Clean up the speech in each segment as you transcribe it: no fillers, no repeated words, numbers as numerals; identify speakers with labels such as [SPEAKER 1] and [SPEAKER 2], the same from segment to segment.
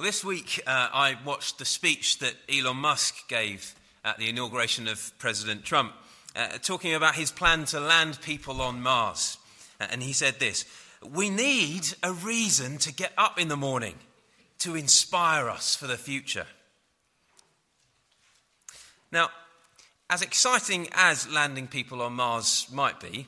[SPEAKER 1] Well, this week I watched the speech that Elon Musk gave at the inauguration of President Trump, talking about his plan to land people on Mars. And he said this: "We need a reason to get up in the morning to inspire us for the future." Now, as exciting as landing people on Mars might be,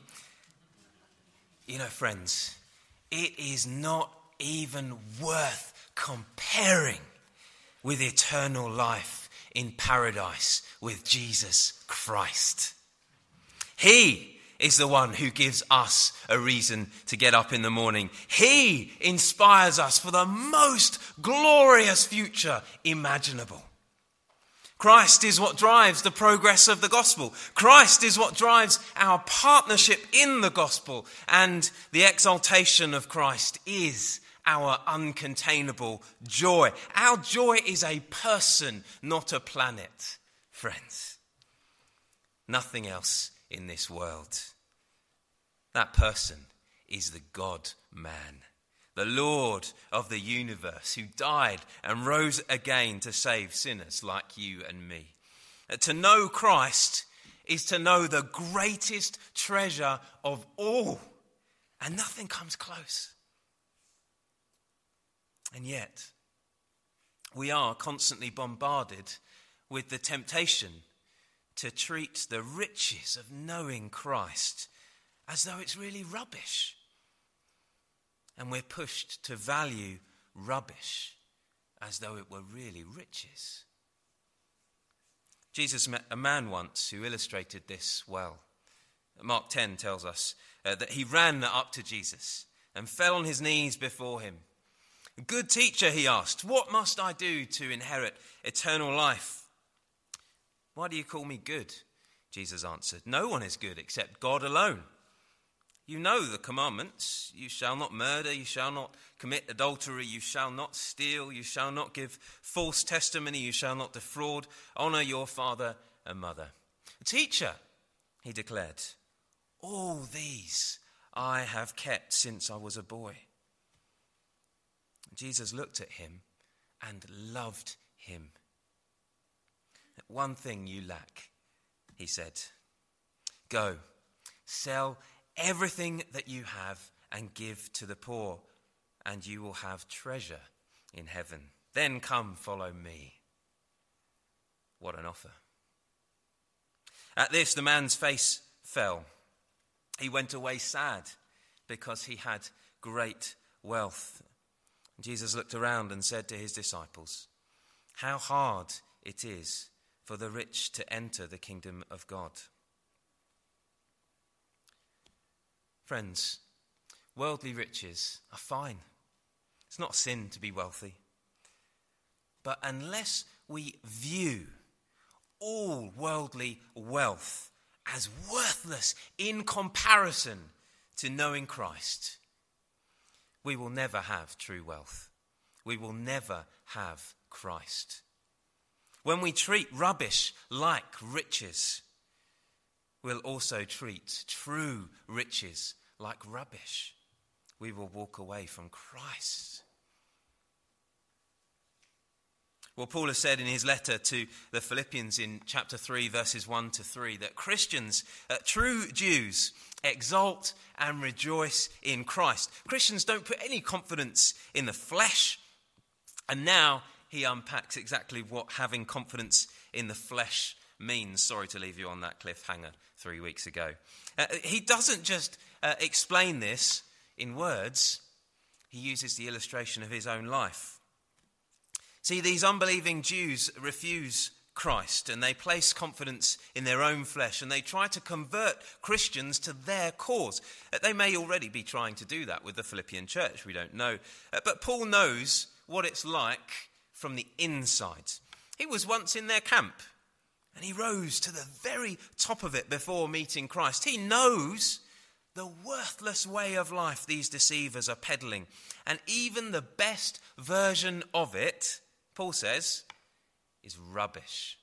[SPEAKER 1] friends, it is not even worth comparing with eternal life in paradise with Jesus Christ. He is the one who gives us a reason to get up in the morning. He inspires us for the most glorious future imaginable. Christ is what drives the progress of the gospel. Christ is what drives our partnership in the gospel. And the exaltation of Christ is our uncontainable joy. Our joy is a person, not a planet, friends. Nothing else in this world. That person is the God-man, the Lord of the universe, who died and rose again to save sinners like you and me. To know Christ is to know the greatest treasure of all, and nothing comes close. And yet, we are constantly bombarded with the temptation to treat the riches of knowing Christ as though it's really rubbish. And we're pushed to value rubbish as though it were really riches. Jesus met a man once who illustrated this well. Mark 10 tells us that he ran up to Jesus and fell on his knees before him. "Good teacher," he asked, "what must I do to inherit eternal life?" "Why do you call me good?" Jesus answered. "No one is good except God alone. You know the commandments. You shall not murder, you shall not commit adultery, you shall not steal, you shall not give false testimony, you shall not defraud, honor your father and mother." "Teacher," he declared, "all these I have kept since I was a boy." Jesus looked at him and loved him. "One thing you lack," he said. "Go, sell everything that you have and give to the poor, and you will have treasure in heaven. Then come follow me." What an offer. At this, the man's face fell. He went away sad because he had great wealth. Jesus looked around and said to his disciples, "How hard it is for the rich to enter the kingdom of God." Friends, worldly riches are fine. It's not a sin to be wealthy. But unless we view all worldly wealth as worthless in comparison to knowing Christ, we will never have true wealth. We will never have Christ. When we treat rubbish like riches, we'll also treat true riches like rubbish. We will walk away from Christ. Well, Paul has said in his letter to the Philippians in chapter 3, verses 1 to 3, that Christians, true Jews, exalt and rejoice in Christ. Christians don't put any confidence in the flesh. And now he unpacks exactly what having confidence in the flesh means. Sorry to leave you on that cliffhanger 3 weeks ago. He doesn't just explain this in words. He uses the illustration of his own life. See, these unbelieving Jews refuse Christ, and they place confidence in their own flesh, and they try to convert Christians to their cause. They may already be trying to do that with the Philippian church, we don't know. But Paul knows what it's like from the inside. He was once in their camp, and he rose to the very top of it before meeting Christ. He knows the worthless way of life these deceivers are peddling, and even the best version of it, Paul says, is rubbish.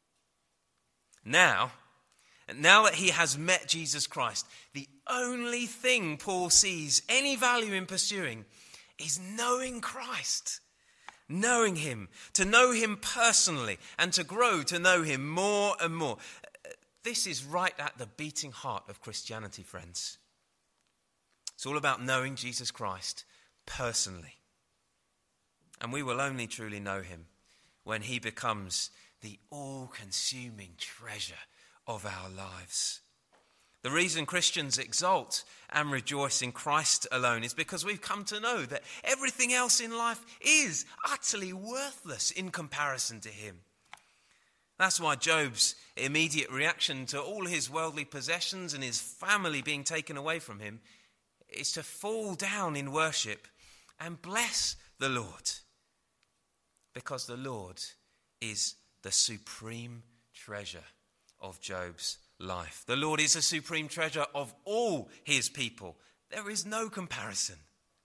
[SPEAKER 1] Now that he has met Jesus Christ, the only thing Paul sees any value in pursuing is knowing Christ knowing him, to know him personally, and to grow to know him more and more. This is right at the beating heart of Christianity, friends. It's all about knowing Jesus Christ personally. And we will only truly know him when he becomes the all-consuming treasure of our lives. The reason Christians exult and rejoice in Christ alone is because we've come to know that everything else in life is utterly worthless in comparison to him. That's why Job's immediate reaction to all his worldly possessions and his family being taken away from him is to fall down in worship and bless the Lord. Because the Lord is the supreme treasure of Job's life. The Lord is the supreme treasure of all his people. There is no comparison.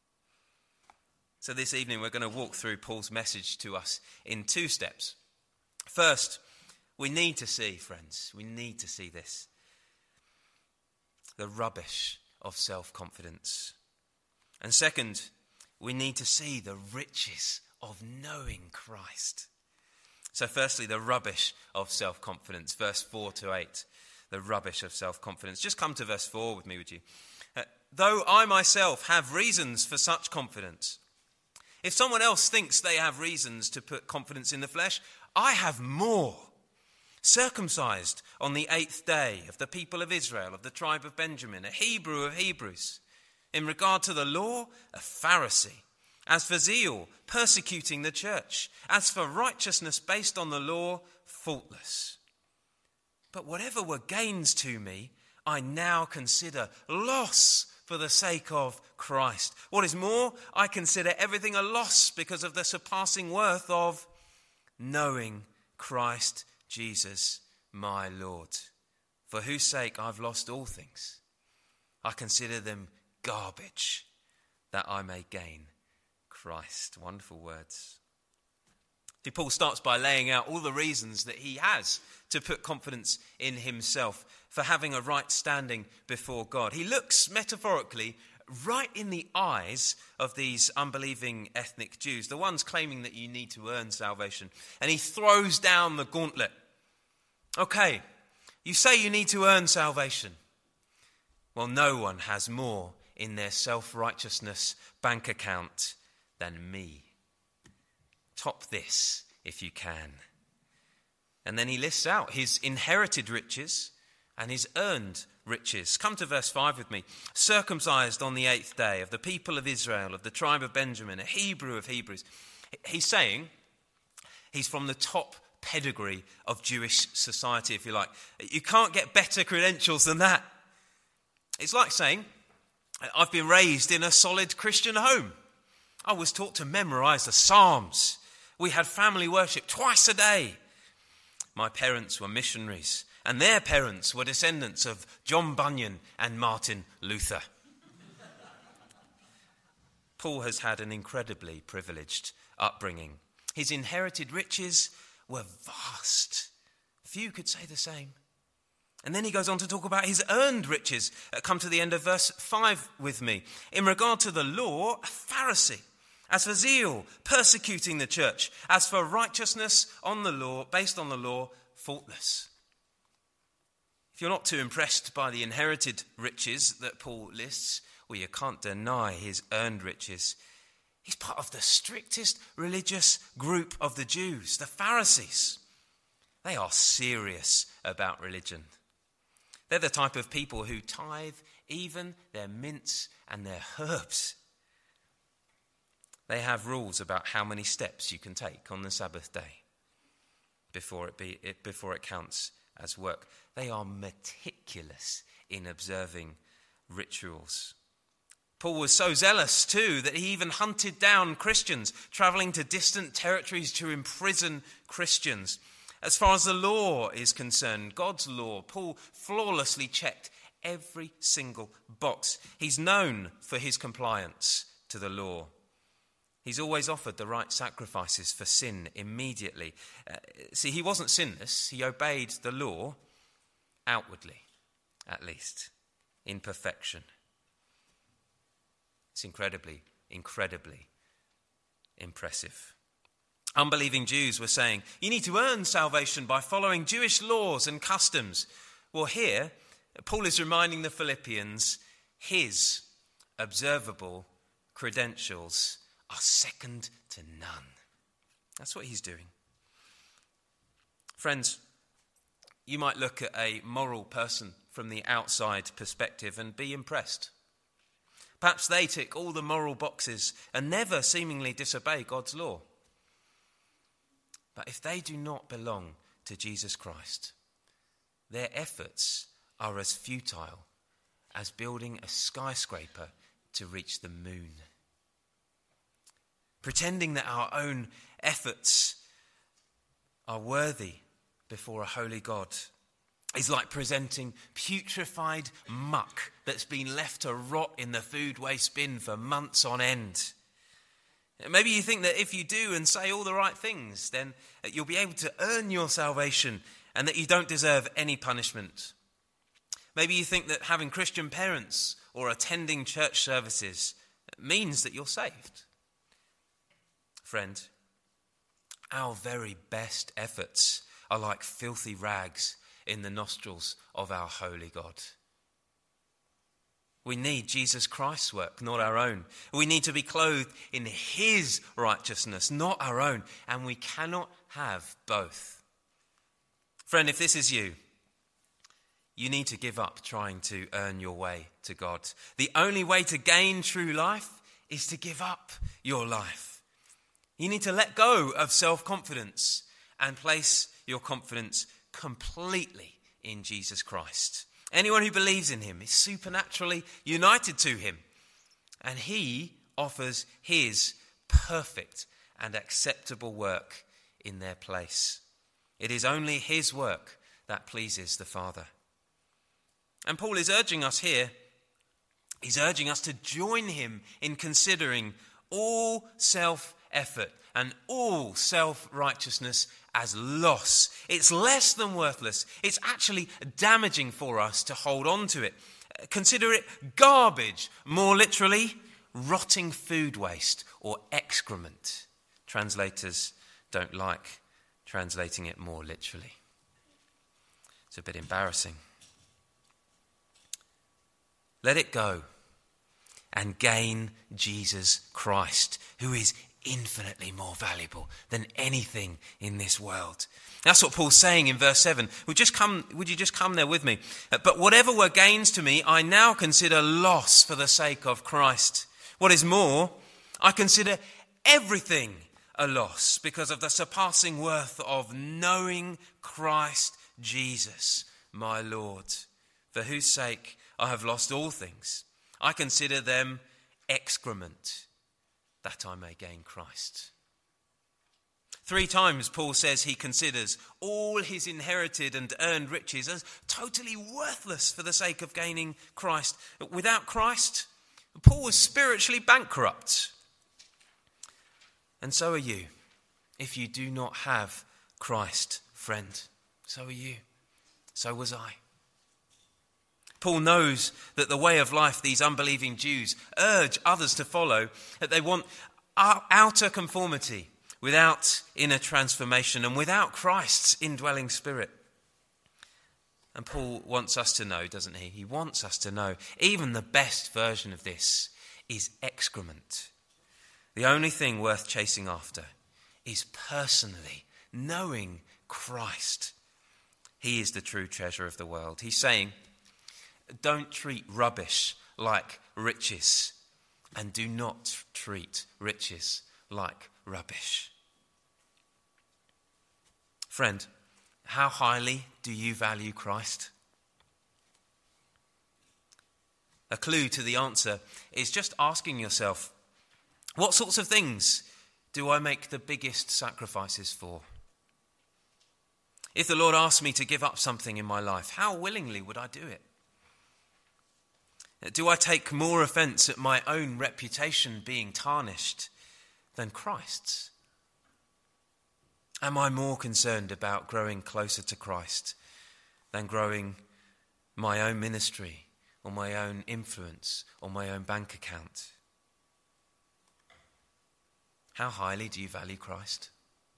[SPEAKER 1] So this evening we're going to walk through Paul's message to us in two steps. First, we need to see, friends, we need to see this. The rubbish of self-confidence. And second, we need to see the riches of knowing Christ. So firstly, the rubbish of self-confidence, verse 4 to 8. The rubbish of self-confidence. Just come to verse 4 with me, would you? Though I myself have reasons for such confidence. If someone else thinks they have reasons to put confidence in the flesh, I have more. Circumcised on the 8th day, of the people of Israel, of the tribe of Benjamin, a Hebrew of Hebrews. In regard to the law, a Pharisee. As for zeal, persecuting the church. As for righteousness based on the law, faultless. But whatever were gains to me, I now consider loss for the sake of Christ. What is more, I consider everything a loss because of the surpassing worth of knowing Christ Jesus, my Lord, for whose sake I've lost all things. I consider them garbage, that I may gain Christ. Wonderful words. See, Paul starts by laying out all the reasons that he has to put confidence in himself for having a right standing before God. He looks metaphorically right in the eyes of these unbelieving ethnic Jews, the ones claiming that you need to earn salvation. And he throws down the gauntlet. Okay, you say you need to earn salvation. Well, no one has more in their self-righteousness bank account than me. Top this if you can. And then he lists out his inherited riches and his earned riches. Come to verse 5 with me. Circumcised on the 8th day, of the people of Israel, of the tribe of Benjamin, a Hebrew of Hebrews. He's saying he's from the top pedigree of Jewish society, if you like. You can't get better credentials than that. It's like saying, I've been raised in a solid Christian home. I was taught to memorize the Psalms. We had family worship twice a day. My parents were missionaries, and their parents were descendants of John Bunyan and Martin Luther. Paul has had an incredibly privileged upbringing. His inherited riches were vast. Few could say the same. And then he goes on to talk about his earned riches. Come to the end of verse 5 with me. In regard to the law, a Pharisee. As for zeal, persecuting the church. As for righteousness on the law, based on the law, faultless. If you're not too impressed by the inherited riches that Paul lists, well, you can't deny his earned riches. He's part of the strictest religious group of the Jews, the Pharisees. They are serious about religion. They're the type of people who tithe even their mints and their herbs. They have rules about how many steps you can take on the Sabbath day before it counts as work. They are meticulous in observing rituals. Paul was so zealous too that he even hunted down Christians, travelling to distant territories to imprison Christians. As far as the law is concerned, God's law, Paul flawlessly checked every single box. He's known for his compliance to the law. He's always offered the right sacrifices for sin immediately. See, he wasn't sinless. He obeyed the law outwardly, at least, in perfection. It's incredibly, incredibly impressive. Unbelieving Jews were saying, you need to earn salvation by following Jewish laws and customs. Well, here, Paul is reminding the Philippians his observable credentials are second to none. That's what he's doing. Friends, you might look at a moral person from the outside perspective and be impressed. Perhaps they tick all the moral boxes and never seemingly disobey God's law. But if they do not belong to Jesus Christ, their efforts are as futile as building a skyscraper to reach the moon. Pretending that our own efforts are worthy before a holy God is like presenting putrefied muck that's been left to rot in the food waste bin for months on end. Maybe you think that if you do and say all the right things, then you'll be able to earn your salvation and that you don't deserve any punishment. Maybe you think that having Christian parents or attending church services means that you're saved. Friend, our very best efforts are like filthy rags in the nostrils of our holy God. We need Jesus Christ's work, not our own. We need to be clothed in his righteousness, not our own. And we cannot have both. Friend, if this is you, you need to give up trying to earn your way to God. The only way to gain true life is to give up your life. You need to let go of self-confidence and place your confidence completely in Jesus Christ. Anyone who believes in him is supernaturally united to him, and he offers his perfect and acceptable work in their place. It is only his work that pleases the Father. And Paul is urging us here, he's urging us to join him in considering all self-effort and all self-righteousness as loss. It's less than worthless. It's actually damaging for us to hold on to it. Consider it garbage, more literally, rotting food waste or excrement. Translators don't like translating it more literally. It's a bit embarrassing. Let it go and gain Jesus Christ, who is infinitely more valuable than anything in this world. That's what Paul's saying in verse 7. Would you just come there with me? But whatever were gains to me, I now consider loss for the sake of Christ. What is more, I consider everything a loss because of the surpassing worth of knowing Christ Jesus, my Lord, for whose sake I have lost all things. I consider them excrement, that I may gain Christ. 3 times Paul says he considers all his inherited and earned riches as totally worthless for the sake of gaining Christ. Without Christ, Paul was spiritually bankrupt. And so are you, if you do not have Christ, friend. So are you. So was I. Paul knows that the way of life these unbelieving Jews urge others to follow, that they want outer conformity without inner transformation and without Christ's indwelling spirit. And Paul wants us to know, doesn't he? He wants us to know even the best version of this is excrement. The only thing worth chasing after is personally knowing Christ. He is the true treasure of the world. He's saying, don't treat rubbish like riches, and do not treat riches like rubbish. Friend, how highly do you value Christ? A clue to the answer is just asking yourself, what sorts of things do I make the biggest sacrifices for? If the Lord asked me to give up something in my life, how willingly would I do it? Do I take more offence at my own reputation being tarnished than Christ's? Am I more concerned about growing closer to Christ than growing my own ministry or my own influence or my own bank account? How highly do you value Christ?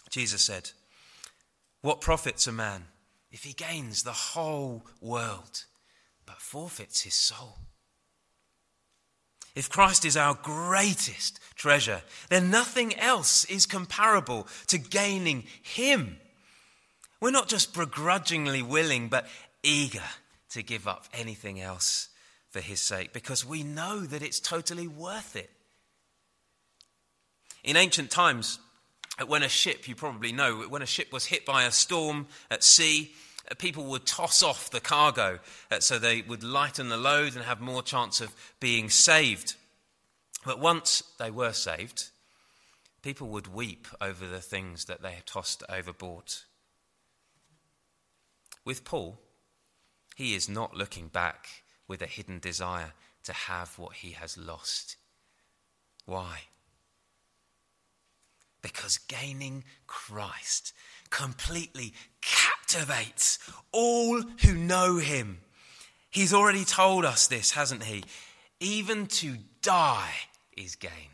[SPEAKER 1] Jesus said, "What profits a man if he gains the whole world but forfeits his soul?" If Christ is our greatest treasure, then nothing else is comparable to gaining him. We're not just begrudgingly willing, but eager to give up anything else for his sake, because we know that it's totally worth it. In ancient times, when a ship, you probably know, when a ship was hit by a storm at sea, people would toss off the cargo so they would lighten the load and have more chance of being saved. But once they were saved, people would weep over the things that they had tossed overboard. With Paul, he is not looking back with a hidden desire to have what he has lost. Why? Because gaining Christ completely captivates all who know him. He's already told us this, hasn't he? Even to die is gain.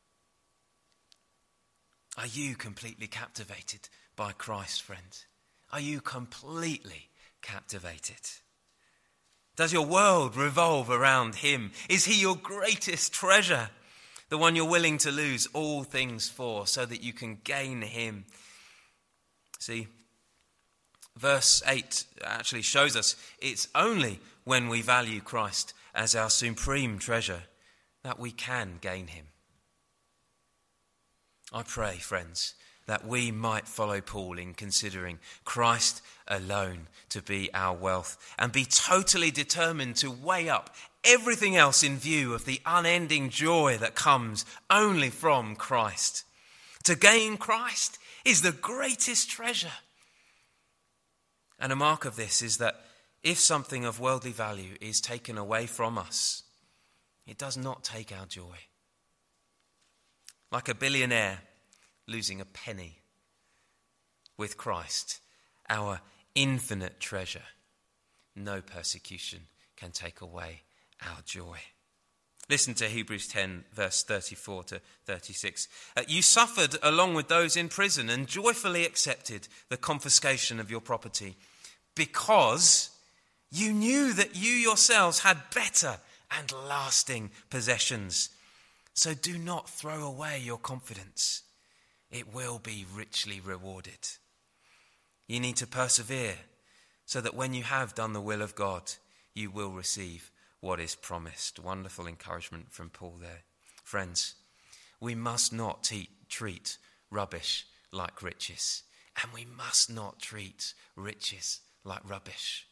[SPEAKER 1] Are you completely captivated by Christ, friends? Are you completely captivated? Does your world revolve around him? Is he your greatest treasure? The one you're willing to lose all things for so that you can gain him? See, verse 8 actually shows us it's only when we value Christ as our supreme treasure that we can gain him. I pray, friends, that we might follow Paul in considering Christ alone to be our wealth and be totally determined to weigh up everything else in view of the unending joy that comes only from Christ. To gain Christ is the greatest treasure. And a mark of this is that if something of worldly value is taken away from us, it does not take our joy. Like a billionaire losing a penny, with Christ, our infinite treasure, no persecution can take away our joy. Listen to Hebrews 10, verse 34 to 36. You suffered along with those in prison and joyfully accepted the confiscation of your property because you knew that you yourselves had better and lasting possessions. So do not throw away your confidence. It will be richly rewarded. You need to persevere so that when you have done the will of God, you will receive what is promised. Wonderful encouragement from Paul there. Friends, we must not treat rubbish like riches, and we must not treat riches like rubbish.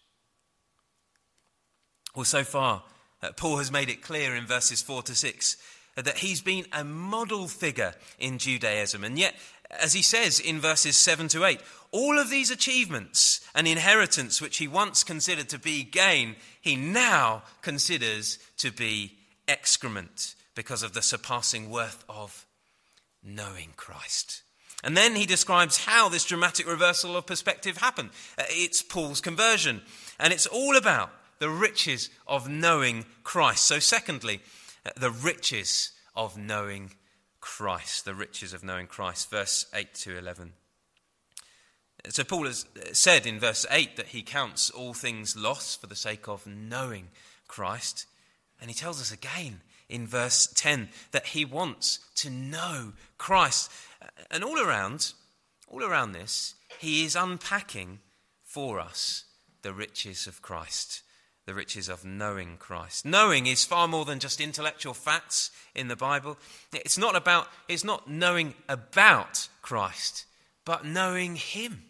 [SPEAKER 1] Well, so far, Paul has made it clear in verses 4 to 6 that he's been a model figure in Judaism. And yet, as he says in verses 7 to 8, all of these achievements and inheritance which he once considered to be gain, he now considers to be excrement because of the surpassing worth of knowing Christ. And then he describes how this dramatic reversal of perspective happened. It's Paul's conversion, and it's all about the riches of knowing Christ. So secondly, the riches of knowing Christ. The riches of knowing Christ. Verse 8 to 11. So Paul has said in verse 8 that he counts all things lost for the sake of knowing Christ. And he tells us again in verse 10 that he wants to know Christ. And all around this, he is unpacking for us the riches of Christ. The riches of knowing Christ. Knowing is far more than just intellectual facts in the Bible. It's not knowing about Christ, but knowing him.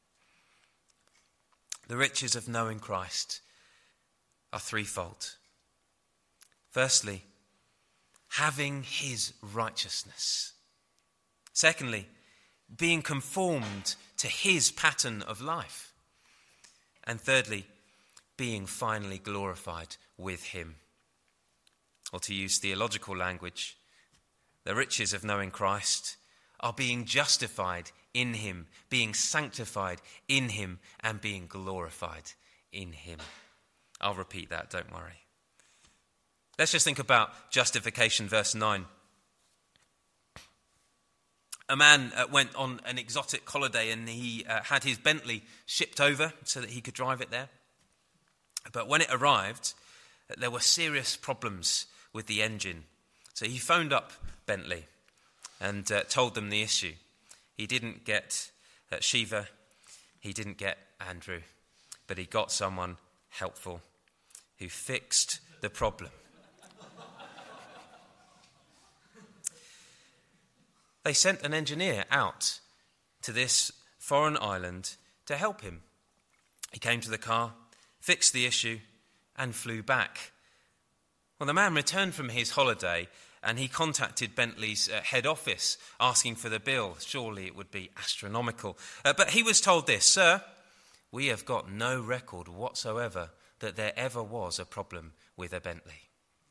[SPEAKER 1] The riches of knowing Christ are threefold. Firstly, having his righteousness. Secondly, being conformed to his pattern of life. And thirdly, being finally glorified with him. Or to use theological language, the riches of knowing Christ are being justified in him, being sanctified in him, and being glorified in him. I'll repeat that, don't worry. Let's just think about justification, verse 9. A man went on an exotic holiday and he had his Bentley shipped over so that he could drive it there. But when it arrived, there were serious problems with the engine. So he phoned up Bentley and told them the issue. He didn't get Shiva, he didn't get Andrew, but he got someone helpful who fixed the problem. They sent an engineer out to this foreign island to help him. He came to the car, fixed the issue, and flew back. Well, the man returned from his holiday and he contacted Bentley's head office asking for the bill. Surely it would be astronomical. But he was told this: "Sir, we have got no record whatsoever that there ever was a problem with a Bentley."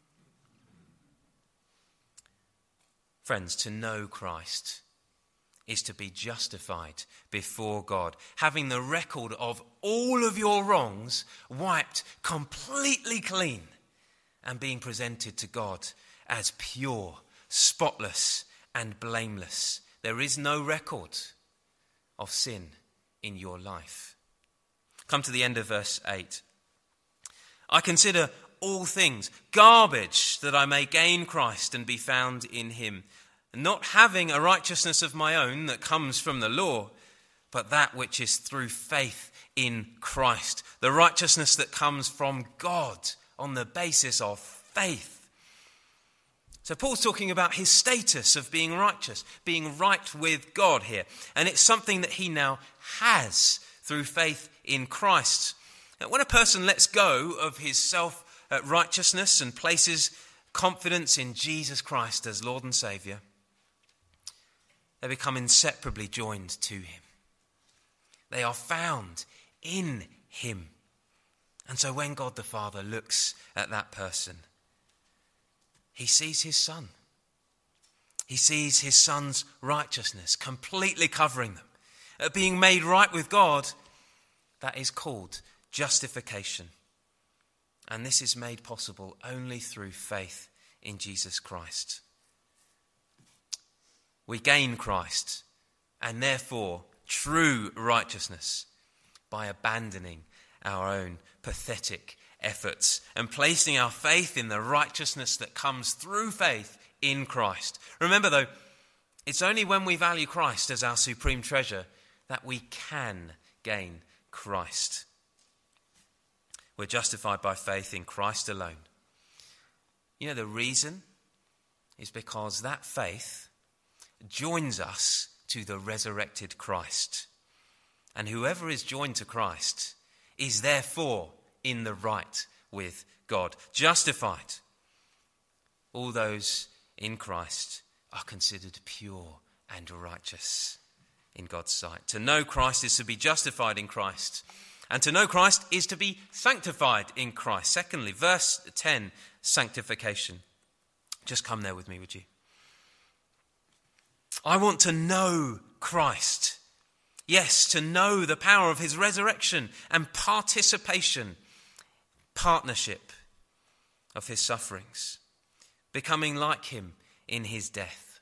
[SPEAKER 1] Friends, to know Christ is to be justified before God, having the record of all of your wrongs wiped completely clean and being presented to God as pure, spotless and blameless. There is no record of sin in your life. Come to the end of verse 8. "I consider all things garbage that I may gain Christ and be found in him, not having a righteousness of my own that comes from the law, but that which is through faith in Christ, the righteousness that comes from God on the basis of faith." So Paul's talking about his status of being righteous, being right with God here. And it's something that he now has through faith in Christ. Now, when a person lets go of his self-righteousness and places confidence in Jesus Christ as Lord and Saviour, they become inseparably joined to him. They are found in him. And so when God the Father looks at that person, he sees his Son. He sees his Son's righteousness completely covering them. Being made right with God, that is called justification. And this is made possible only through faith in Jesus Christ. We gain Christ and therefore true righteousness by abandoning our own pathetic efforts and placing our faith in the righteousness that comes through faith in Christ. Remember though, it's only when we value Christ as our supreme treasure that we can gain Christ. We're justified by faith in Christ alone. You know, the reason is because that faith joins us to the resurrected Christ. And whoever is joined to Christ is therefore in the right with God, justified. All those in Christ are considered pure and righteous in God's sight. To know Christ is to be justified in Christ. And to know Christ is to be sanctified in Christ. Secondly, verse 10, sanctification. Just come there with me, would you? I want to know Christ. Yes, to know the power of his resurrection and participation, partnership of his sufferings, becoming like him in his death.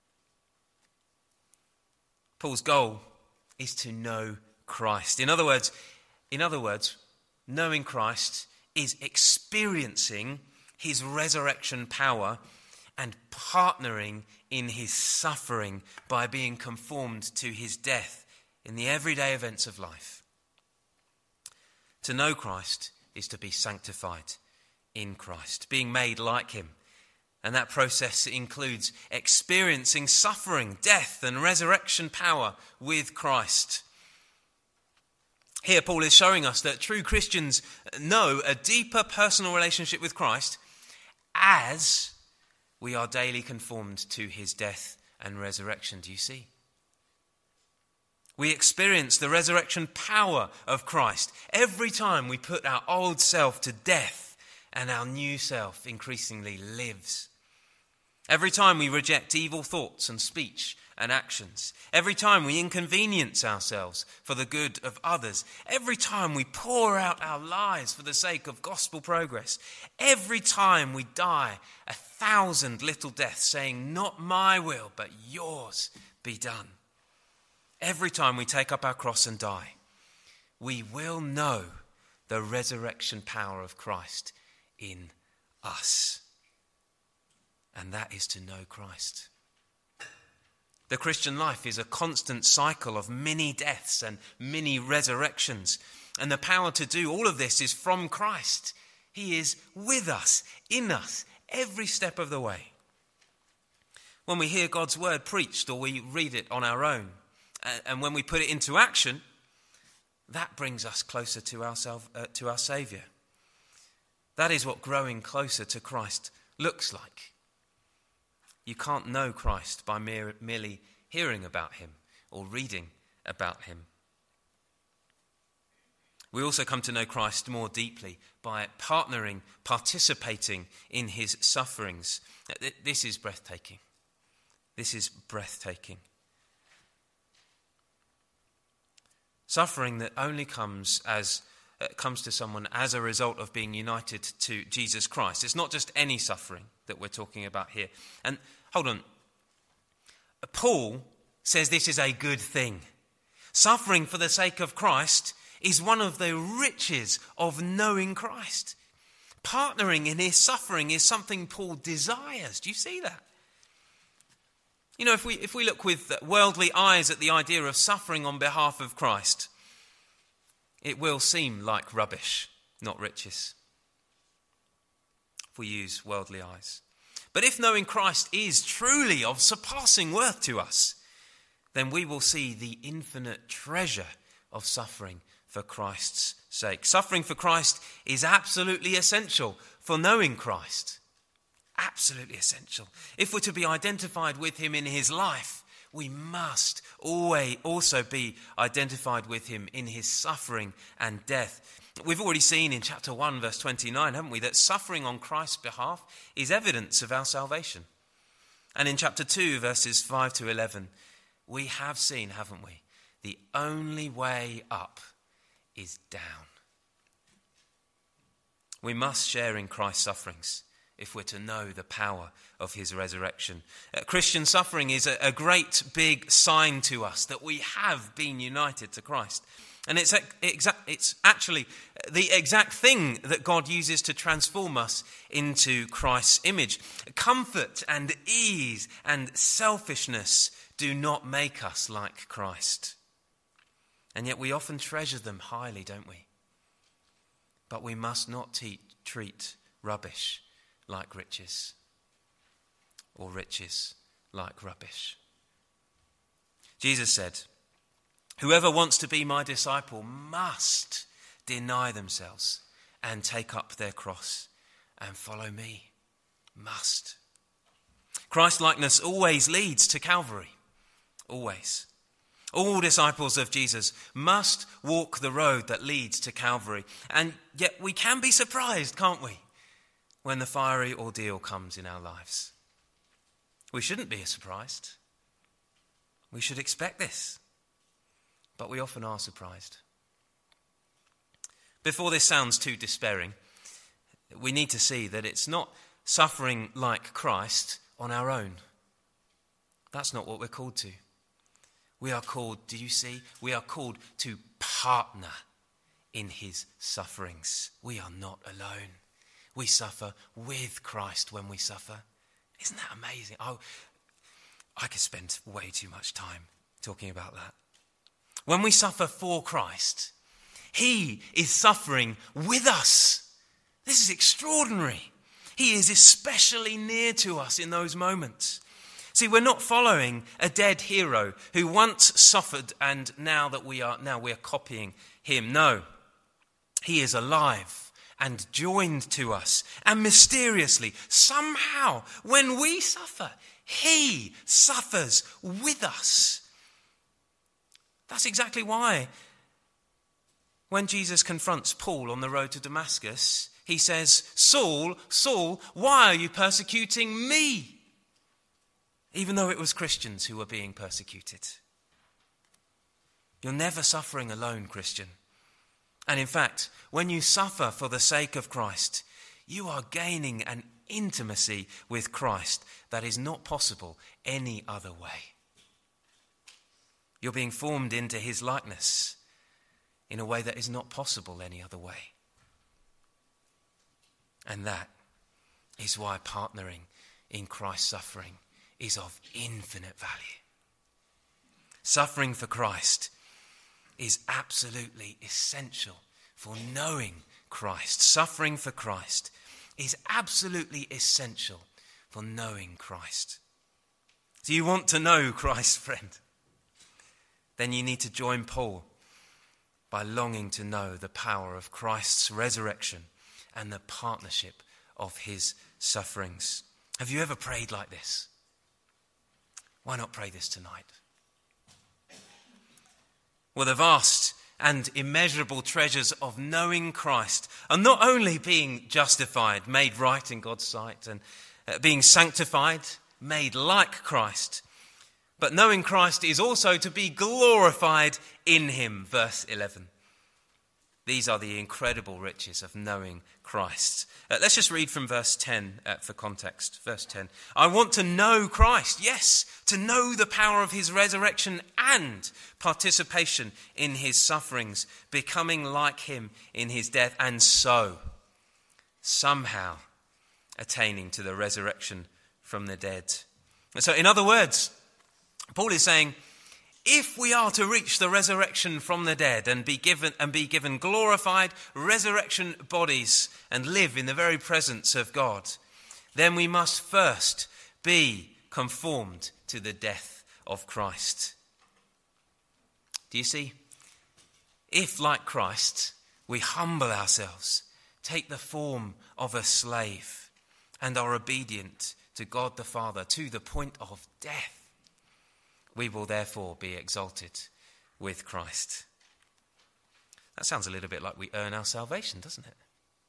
[SPEAKER 1] Paul's goal is to know Christ. In other words, knowing Christ is experiencing his resurrection power and partnering in his suffering by being conformed to his death in the everyday events of life. To know Christ is to be sanctified in Christ, being made like him. And that process includes experiencing suffering, death, and resurrection power with Christ. Here, Paul is showing us that true Christians know a deeper personal relationship with Christ as we are daily conformed to his death and resurrection. Do you see? We experience the resurrection power of Christ every time we put our old self to death and our new self increasingly lives. Every time we reject evil thoughts and speech and actions, every time we inconvenience ourselves for the good of others, every time we pour out our lives for the sake of gospel progress, every time we die 1,000 little deaths saying, not my will, but yours be done. Every time we take up our cross and die, we will know the resurrection power of Christ in us. And that is to know Christ. The Christian life is a constant cycle of many deaths and many resurrections. And the power to do all of this is from Christ. He is with us, in us, every step of the way. When we hear God's word preached or we read it on our own, and when we put it into action, that brings us closer to our Saviour. That is what growing closer to Christ looks like. You can't know Christ by merely hearing about him or reading about him. We also come to know Christ more deeply by participating in his sufferings. This is breathtaking. This is breathtaking. Suffering that only comes to someone as a result of being united to Jesus Christ. It's not just any suffering that we're talking about here. And hold on. Paul says this is a good thing. Suffering for the sake of Christ is one of the riches of knowing Christ. Partnering in his suffering is something Paul desires. Do you see that? You know, if we look with worldly eyes at the idea of suffering on behalf of Christ, it will seem like rubbish, not riches, if we use worldly eyes. But if knowing Christ is truly of surpassing worth to us, then we will see the infinite treasure of suffering for Christ's sake. Suffering for Christ is absolutely essential for knowing Christ. Absolutely essential. If we're to be identified with him in his life, we must always also be identified with him in his suffering and death. We've already seen in chapter 1, verse 29, haven't we, that suffering on Christ's behalf is evidence of our salvation. And in chapter 2, verses 5 to 11, we have seen, haven't we, the only way up is down. We must share in Christ's sufferings if we're to know the power of his resurrection. Christian suffering is a great big sign to us that we have been united to Christ. And it's actually the exact thing that God uses to transform us into Christ's image. Comfort and ease and selfishness do not make us like Christ. And yet we often treasure them highly, don't we? But we must not treat rubbish like riches, or riches like rubbish. Jesus said, "Whoever wants to be my disciple must deny themselves and take up their cross and follow me." Must. Christ-likeness always leads to Calvary. Always. All disciples of Jesus must walk the road that leads to Calvary. And yet we can be surprised, can't we, when the fiery ordeal comes in our lives. We shouldn't be surprised. We should expect this. But we often are surprised. Before this sounds too despairing, we need to see that it's not suffering like Christ on our own. That's not what we're called to. We are called, do you see? We are called to partner in his sufferings. We are not alone. We suffer with Christ when we suffer. Isn't that amazing? Oh, I could spend way too much time talking about that. When we suffer for Christ, he is suffering with us. This is extraordinary. He is especially near to us in those moments. See, we're not following a dead hero who once suffered and now we are copying him. No, he is alive and joined to us. And mysteriously, somehow, when we suffer, he suffers with us. That's exactly why when Jesus confronts Paul on the road to Damascus, he says, "Saul, Saul, why are you persecuting me?" even though it was Christians who were being persecuted. You're never suffering alone, Christian. And in fact, when you suffer for the sake of Christ, you are gaining an intimacy with Christ that is not possible any other way. You're being formed into his likeness in a way that is not possible any other way. And that is why partnering in Christ's suffering is of infinite value. Suffering for Christ is absolutely essential for knowing Christ. Suffering for Christ is absolutely essential for knowing Christ. Do you want to know Christ, friend? Then you need to join Paul by longing to know the power of Christ's resurrection and the partnership of his sufferings. Have you ever prayed like this? Why not pray this tonight? Well, the vast and immeasurable treasures of knowing Christ are not only being justified, made right in God's sight, and being sanctified, made like Christ, but knowing Christ is also to be glorified in him, verse 11. These are the incredible riches of knowing Christ. Let's just read from verse 10 for context. Verse 10. I want to know Christ, yes, to know the power of his resurrection and participation in his sufferings, becoming like him in his death, and so somehow attaining to the resurrection from the dead. And so, in other words, Paul is saying, if we are to reach the resurrection from the dead and be given glorified resurrection bodies and live in the very presence of God, then we must first be conformed to the death of Christ. Do you see? If, like Christ, we humble ourselves, take the form of a slave, and are obedient to God the Father to the point of death, we will therefore be exalted with Christ. That sounds a little bit like we earn our salvation, doesn't it?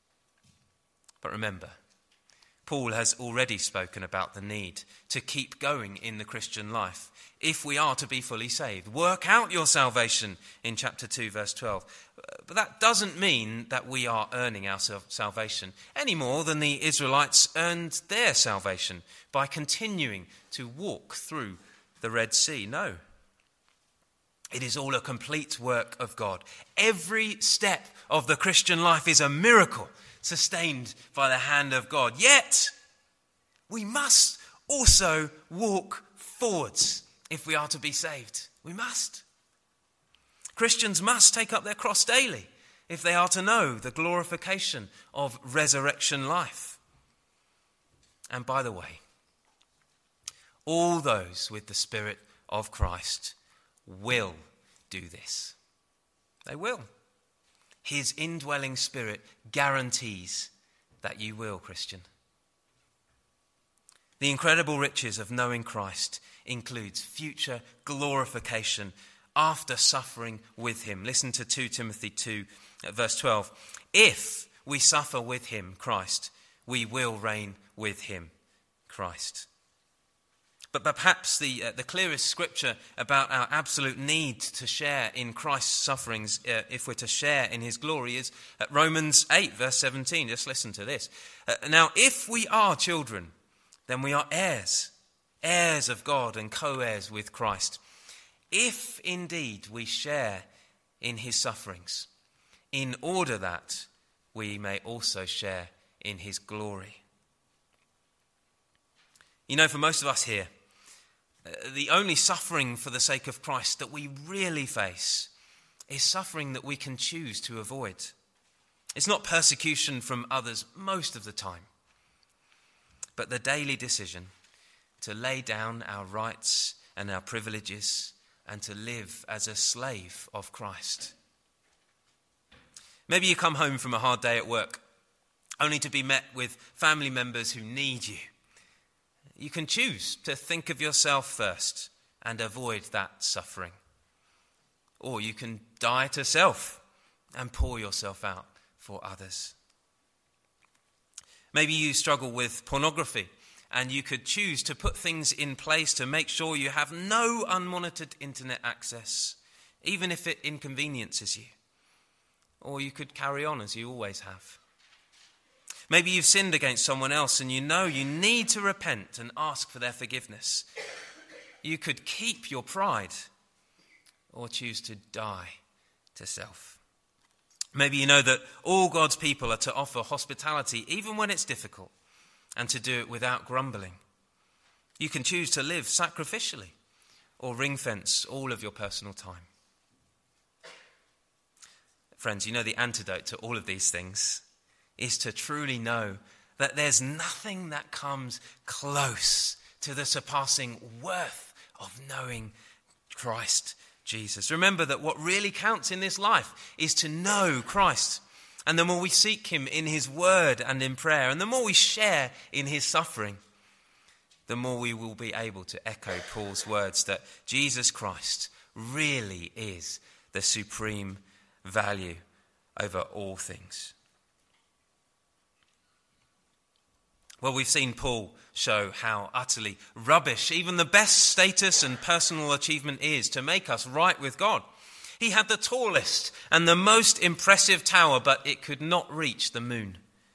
[SPEAKER 1] But remember, Paul has already spoken about the need to keep going in the Christian life if we are to be fully saved. Work out your salvation in chapter 2, verse 12. But that doesn't mean that we are earning our salvation any more than the Israelites earned their salvation by continuing to walk through the Red Sea. No. It is all a complete work of God. Every step of the Christian life is a miracle sustained by the hand of God. Yet, we must also walk forwards if we are to be saved. We must. Christians must take up their cross daily if they are to know the glorification of resurrection life. And by the way, all those with the Spirit of Christ will do this. They will. His indwelling Spirit guarantees that you will, Christian. The incredible riches of knowing Christ includes future glorification after suffering with him. Listen to 2 Timothy 2, verse 12. If we suffer with him, Christ, we will reign with him, Christ. But perhaps the clearest scripture about our absolute need to share in Christ's sufferings, if we're to share in his glory, is Romans 8, verse 17. Just listen to this. Now, if we are children, then we are heirs, heirs of God and co-heirs with Christ. If indeed we share in his sufferings, in order that we may also share in his glory. You know, for most of us here, the only suffering for the sake of Christ that we really face is suffering that we can choose to avoid. It's not persecution from others most of the time, but the daily decision to lay down our rights and our privileges and to live as a slave of Christ. Maybe you come home from a hard day at work, only to be met with family members who need you. You can choose to think of yourself first and avoid that suffering. Or you can die to self and pour yourself out for others. Maybe you struggle with pornography and you could choose to put things in place to make sure you have no unmonitored internet access, even if it inconveniences you. Or you could carry on as you always have. Maybe you've sinned against someone else and you know you need to repent and ask for their forgiveness. You could keep your pride or choose to die to self. Maybe you know that all God's people are to offer hospitality even when it's difficult and to do it without grumbling. You can choose to live sacrificially or ring-fence all of your personal time. Friends, you know the antidote to all of these things is to truly know that there's nothing that comes close to the surpassing worth of knowing Christ Jesus. Remember that what really counts in this life is to know Christ. And the more we seek him in his word and in prayer, and the more we share in his suffering, the more we will be able to echo Paul's words that Jesus Christ really is the supreme value over all things. Well, we've seen Paul show how utterly rubbish even the best status and personal achievement is to make us right with God. He had the tallest and the most impressive tower, but it could not reach the moon.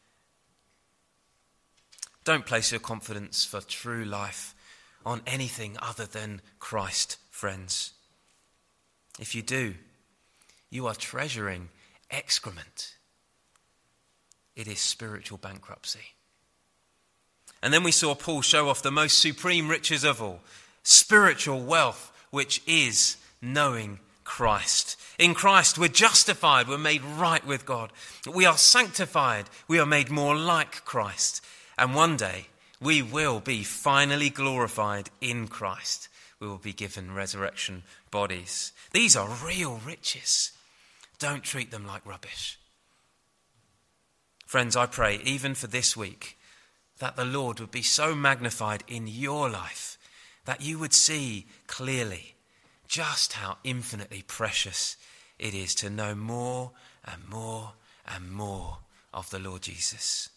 [SPEAKER 1] Don't place your confidence for true life on anything other than Christ, friends. If you do, you are treasuring excrement. It is spiritual bankruptcy. And then we saw Paul show off the most supreme riches of all, spiritual wealth, which is knowing Christ. In Christ, we're justified, we're made right with God. We are sanctified, we are made more like Christ. And one day, we will be finally glorified in Christ. We will be given resurrection bodies. These are real riches. Don't treat them like rubbish. Friends, I pray, even for this week, that the Lord would be so magnified in your life that you would see clearly just how infinitely precious it is to know more and more and more of the Lord Jesus.